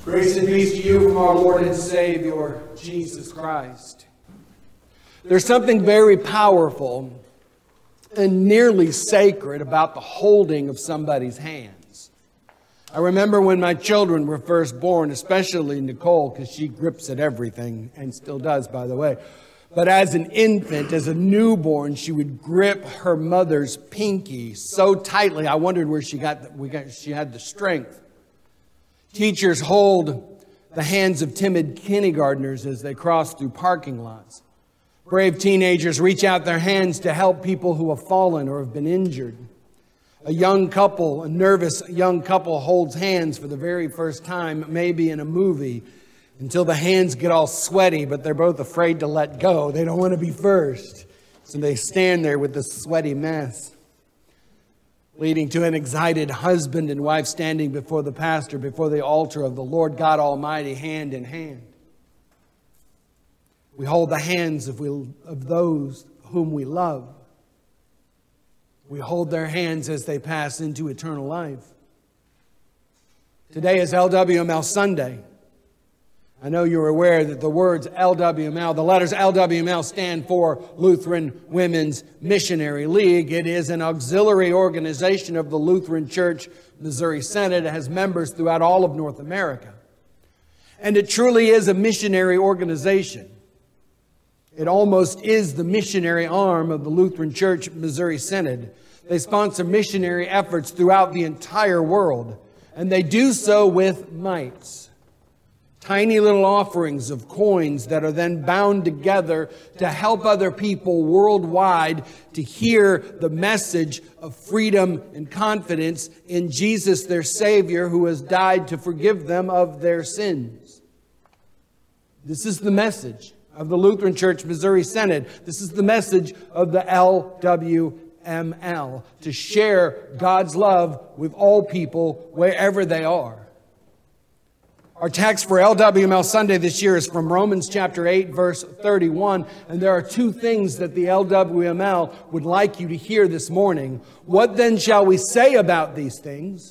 Grace and peace to you from our Lord and Savior, Jesus Christ. There's something very powerful and nearly sacred about the holding of somebody's hands. I remember when my children were first born, especially Nicole, because she grips at everything, and still does, by the way. But as an infant, as a newborn, she would grip her mother's pinky so tightly, I wondered where she had the strength. Teachers hold the hands of timid kindergartners as they cross through parking lots. Brave teenagers reach out their hands to help people who have fallen or have been injured. A nervous young couple holds hands for the very first time, maybe in a movie, until the hands get all sweaty, but they're both afraid to let go. They don't want to be first. So they stand there with this sweaty mess, leading to an excited husband and wife standing before the pastor, before the altar of the Lord God Almighty, hand in hand. We hold the hands of those whom we love. We hold their hands as they pass into eternal life. Today is LWML Sunday. I know you're aware that the words LWML, the letters LWML stand for Lutheran Women's Missionary League. It is an auxiliary organization of the Lutheran Church Missouri Synod. It has members throughout all of North America. And it truly is a missionary organization. It almost is the missionary arm of the Lutheran Church Missouri Synod. They sponsor missionary efforts throughout the entire world, and they do so with mites. Tiny little offerings of coins that are then bound together to help other people worldwide to hear the message of freedom and confidence in Jesus, their Savior, who has died to forgive them of their sins. This is the message of the Lutheran Church Missouri Synod. This is the message of the LWML, to share God's love with all people wherever they are. Our text for LWML Sunday this year is from Romans chapter 8, verse 31. And there are two things that the LWML would like you to hear this morning. What then shall we say about these things?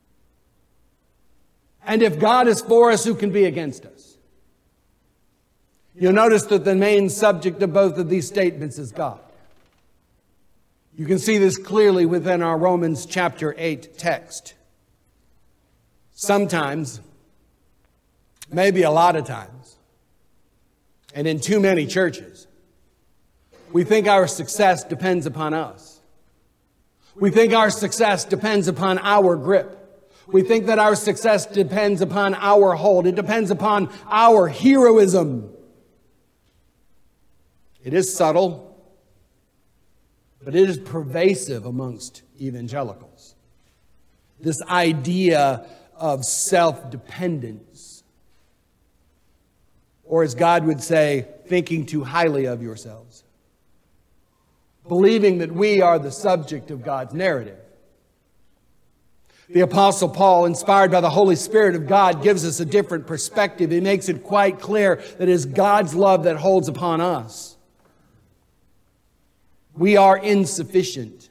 And if God is for us, who can be against us? You'll notice that the main subject of both of these statements is God. You can see this clearly within our Romans chapter 8 text. Sometimes, maybe a lot of times, and in too many churches, we think our success depends upon us. We think our success depends upon our grip. We think that our success depends upon our hold. It depends upon our heroism. It is subtle, but it is pervasive amongst evangelicals. This idea of self-dependence. Or as God would say, thinking too highly of yourselves. Believing that we are the subject of God's narrative. The Apostle Paul, inspired by the Holy Spirit of God, gives us a different perspective. He makes it quite clear that it is God's love that holds upon us. We are insufficient.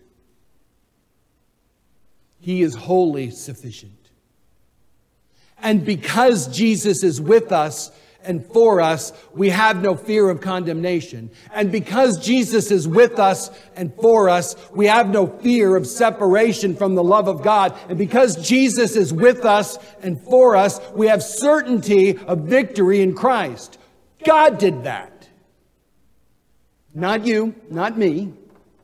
He is wholly sufficient. And because Jesus is with us and for us, we have no fear of condemnation. And because Jesus is with us and for us, we have no fear of separation from the love of God. And because Jesus is with us and for us, we have certainty of victory in Christ. God did that. Not you, not me.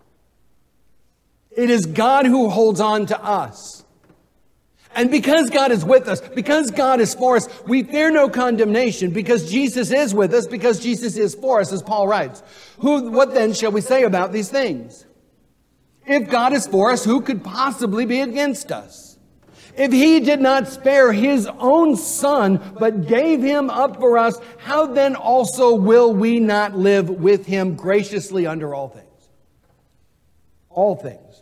It is God who holds on to us. And because God is with us, because God is for us, we fear no condemnation, because Jesus is with us, because Jesus is for us, as Paul writes. What then shall we say about these things? If God is for us, who could possibly be against us? If He did not spare His own Son, but gave Him up for us, how then also will we not live with Him graciously under all things? All things.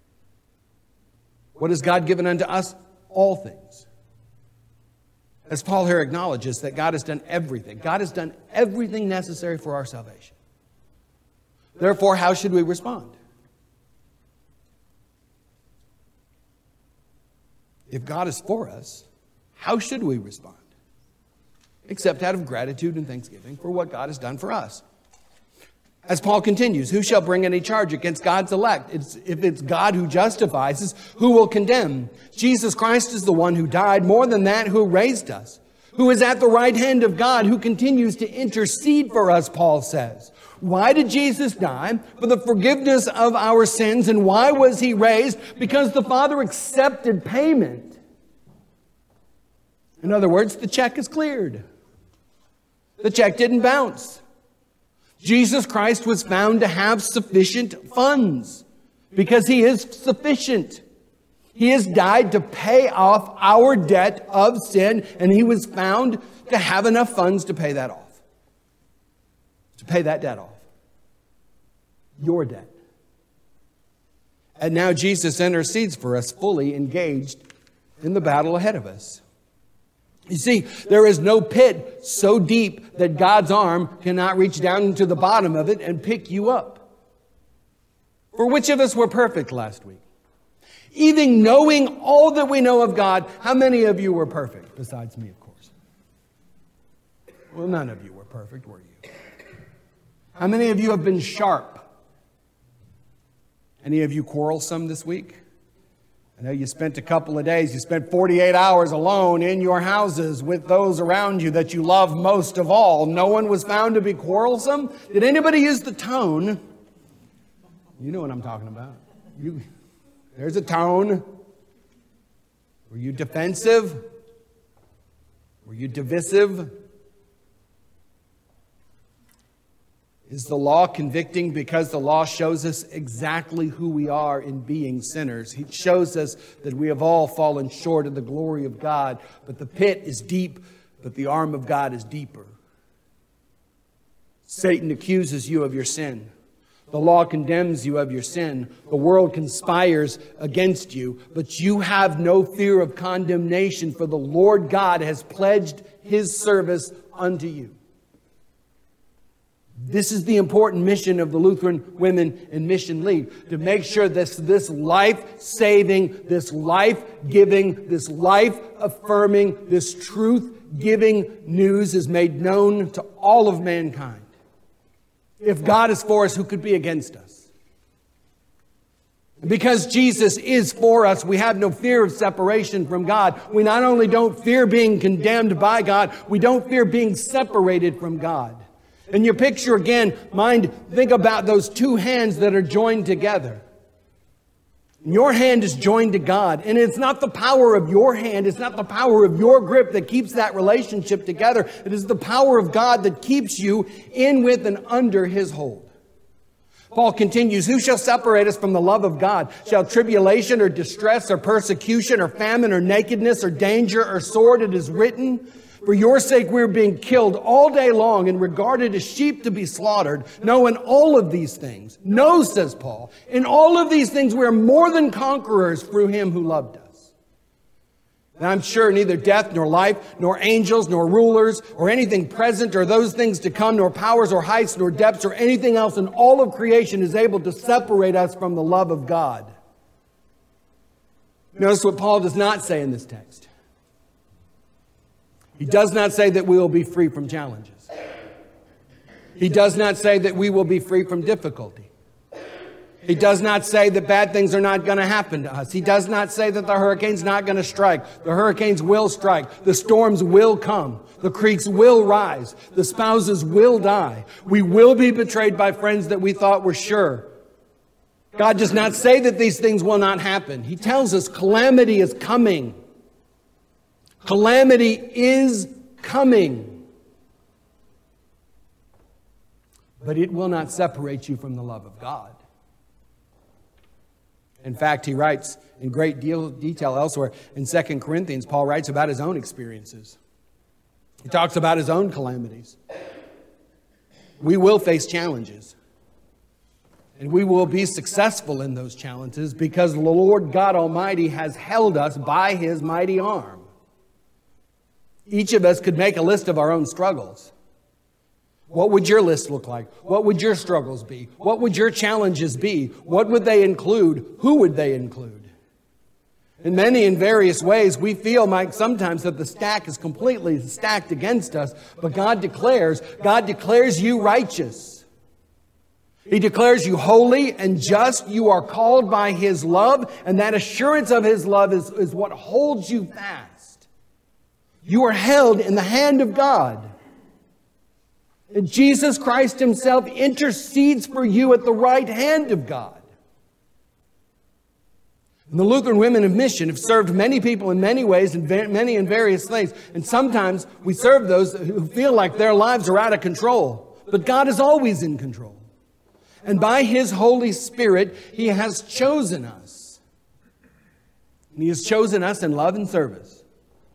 What has God given unto us? All things. As Paul here acknowledges that God has done everything. God has done everything necessary for our salvation. Therefore, how should we respond? If God is for us, how should we respond? except out of gratitude and thanksgiving for what God has done for us. As Paul continues, who shall bring any charge against God's elect? If it's God who justifies, who will condemn? Jesus Christ is the one who died, more than that, who raised us, who is at the right hand of God, who continues to intercede for us, Paul says. Why did Jesus die? For the forgiveness of our sins. And why was he raised? Because the Father accepted payment. In other words, the check is cleared. The check didn't bounce. Jesus Christ was found to have sufficient funds because he is sufficient. He has died to pay off our debt of sin, and he was found to have enough funds to pay that off. To pay that debt off. Your debt. And now Jesus intercedes for us, fully engaged in the battle ahead of us. You see, there is no pit so deep that God's arm cannot reach down into the bottom of it and pick you up. For which of us were perfect last week? Even knowing all that we know of God, how many of you were perfect? Besides me, of course. Well, none of you were perfect, were you? How many of you have been sharp? Any of you quarrelsome this week? I know you spent a couple of days, you spent 48 hours alone in your houses with those around you that you love most of all. No one was found to be quarrelsome. Did anybody use the tone? You know what I'm talking about. There's a tone. Were you defensive? Were you divisive? Is the law convicting because the law shows us exactly who we are in being sinners? It shows us that we have all fallen short of the glory of God. But the pit is deep, but the arm of God is deeper. Satan accuses you of your sin. The law condemns you of your sin. The world conspires against you. But you have no fear of condemnation, for the Lord God has pledged his service unto you. This is the important mission of the Lutheran Women in Mission League, to make sure this life-saving, this life-giving, this life-affirming, this truth-giving news is made known to all of mankind. If God is for us, who could be against us? Because Jesus is for us, we have no fear of separation from God. We not only don't fear being condemned by God, we don't fear being separated from God. In your picture again, think about those two hands that are joined together. Your hand is joined to God. And it's not the power of your hand, it's not the power of your grip that keeps that relationship together. It is the power of God that keeps you in, with, and under his hold. Paul continues, who shall separate us from the love of God? Shall tribulation or distress or persecution or famine or nakedness or danger or sword? It is written, for your sake we are being killed all day long and regarded as sheep to be slaughtered. No, in all of these things, no, says Paul, in all of these things we are more than conquerors through him who loved us. And I'm sure neither death nor life, nor angels, nor rulers, or anything present, or those things to come, nor powers, or heights, nor depths, or anything else in all of creation is able to separate us from the love of God. Notice what Paul does not say in this text. He does not say that we will be free from challenges. He does not say that we will be free from difficulty. He does not say that bad things are not going to happen to us. He does not say that the hurricane's not going to strike. The hurricanes will strike. The storms will come. The creeks will rise. The spouses will die. We will be betrayed by friends that we thought were sure. God does not say that these things will not happen. He tells us calamity is coming. Calamity is coming. But it will not separate you from the love of God. In fact, he writes in great detail elsewhere in 2 Corinthians, Paul writes about his own experiences. He talks about his own calamities. We will face challenges. And we will be successful in those challenges because the Lord God Almighty has held us by his mighty arm. Each of us could make a list of our own struggles. What would your list look like? What would your struggles be? What would your challenges be? What would they include? Who would they include? In many and various ways, we feel like sometimes that the stack is completely stacked against us, but God declares you righteous. He declares you holy and just. You are called by His love, and that assurance of His love is what holds you fast. You are held in the hand of God. And Jesus Christ Himself intercedes for you at the right hand of God. And the Lutheran Women of Mission have served many people in many ways and many and various things. And sometimes we serve those who feel like their lives are out of control. But God is always in control. And by His Holy Spirit, He has chosen us. And He has chosen us in love and service.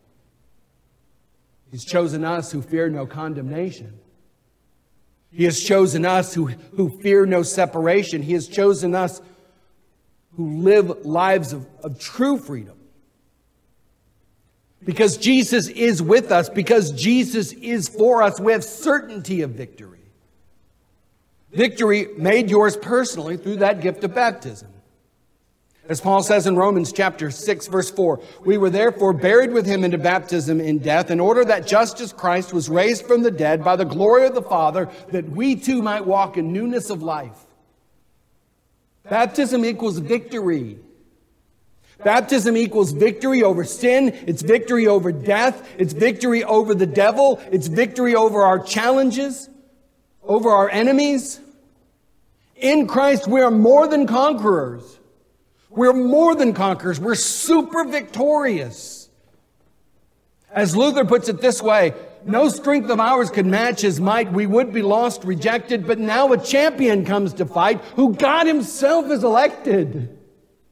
He's chosen us who fear no condemnation. He has chosen us who fear no separation. He has chosen us who live lives of true freedom. Because Jesus is with us, because Jesus is for us, we have certainty of victory. Victory made yours personally through that gift of baptism. As Paul says in Romans chapter 6, verse 4, we were therefore buried with Him into baptism in death, in order that just as Christ was raised from the dead by the glory of the Father, that we too might walk in newness of life. Baptism equals victory. Baptism equals victory over sin. It's victory over death. It's victory over the devil. It's victory over our challenges, over our enemies. In Christ, we are more than conquerors. We're more than conquerors. We're super victorious. As Luther puts it this way, no strength of ours could match His might. We would be lost, rejected, but now a champion comes to fight who God Himself has elected.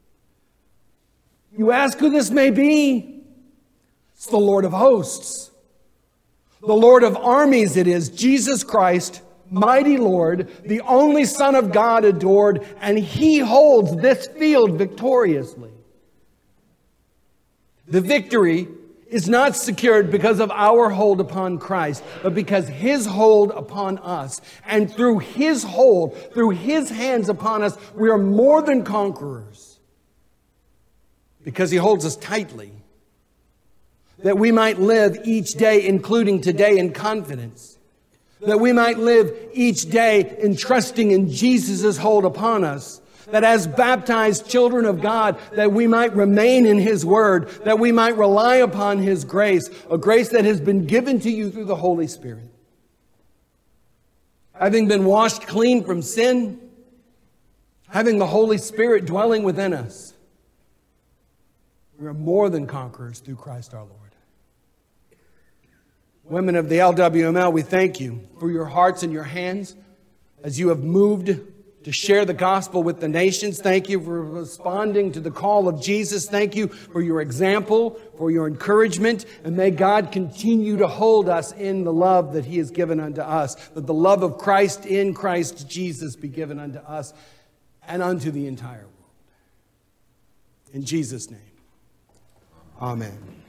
You ask who this may be? It's the Lord of hosts. The Lord of armies it is, Jesus Christ, mighty Lord, the only Son of God adored, and He holds this field victoriously. The victory is not secured because of our hold upon Christ, but because His hold upon us. And through His hold, through His hands upon us, we are more than conquerors. Because He holds us tightly. That we might live each day, including today, in confidence. That we might live each day in trusting in Jesus' hold upon us. That as baptized children of God, that we might remain in His Word, that we might rely upon His grace, a grace that has been given to you through the Holy Spirit. Having been washed clean from sin, having the Holy Spirit dwelling within us, we are more than conquerors through Christ our Lord. Women of the LWML, we thank you for your hearts and your hands as you have moved to share the gospel with the nations. Thank you for responding to the call of Jesus. Thank you for your example, for your encouragement. And may God continue to hold us in the love that He has given unto us. That the love of Christ in Christ Jesus be given unto us and unto the entire world. In Jesus' name, amen.